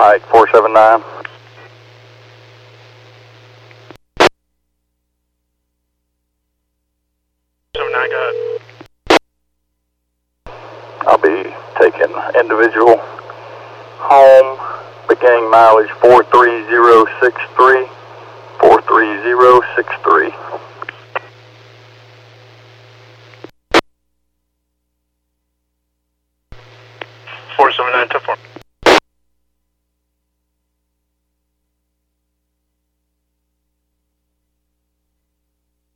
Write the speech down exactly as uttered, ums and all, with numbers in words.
Mike four seven nine. seven nine, go ahead. I'll be taking individual home, beginning mileage four three zero six three, four three zero six three.